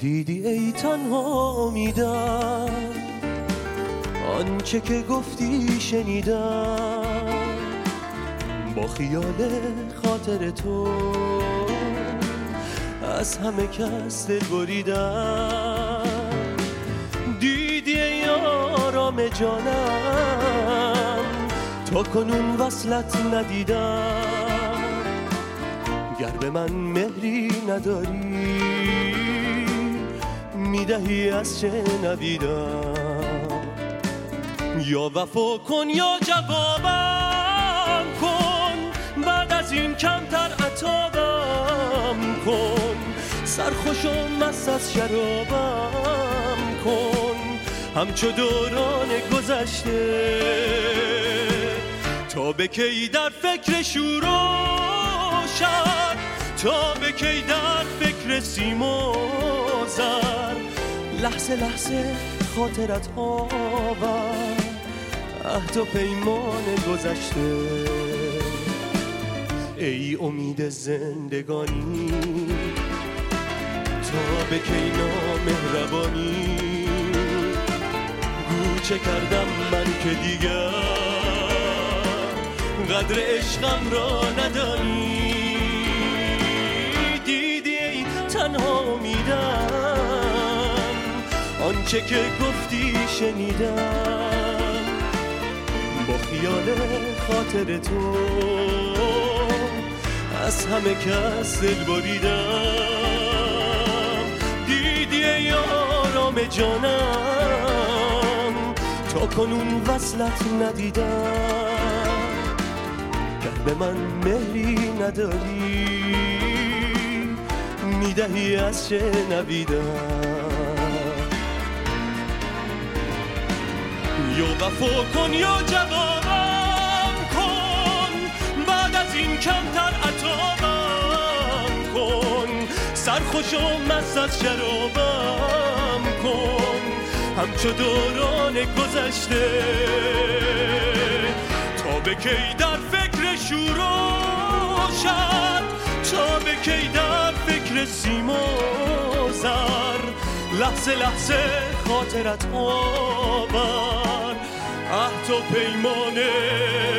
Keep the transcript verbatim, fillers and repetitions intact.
دیدی ای تنها امیدم، آنچه که گفتی شنیدم، با خیال خاطر تو از همه کس دل بریدم. دیدی ای آرام جانم، تا کنون وصلت ندیدم. گر به من مهری نداری، میدهی از شنویدم. یا وفا کن یا جوابم کن، بعد از این کمتر عتابم کن. سرخوش و مست از شرابم کن، همچو دوران گذشته. تا به کی در فکر شور و شر، تا به کی در فکر سیم و زر. لحظه لحظه خاطرت آور، عهد و پیمان گذشته. ای امید زندگانی، تا به کی نامهربانی. گو چه کردم من که دیگر قدر عشقم را ندانی. دیدی ای تنها امیدم، آنچه که گفتی شنیدم. با خیال خاطر تو از همه کس دل بریدم. دیدی ای آرام جانم، تا کنون وصلت ندیدم. گر به من مهری نداری، میدهی از شنویدم. یا وفا کن یا جوابم کن، بعد از این کمتر عتابم کن. سرخوش و مست از شرابم کن، همچو دوران گذشته. تا به کی در فکر شور و شر، تا به کی در فکر سیم و زر. لحظه لحظه خاطرت آور، عهد و پیمان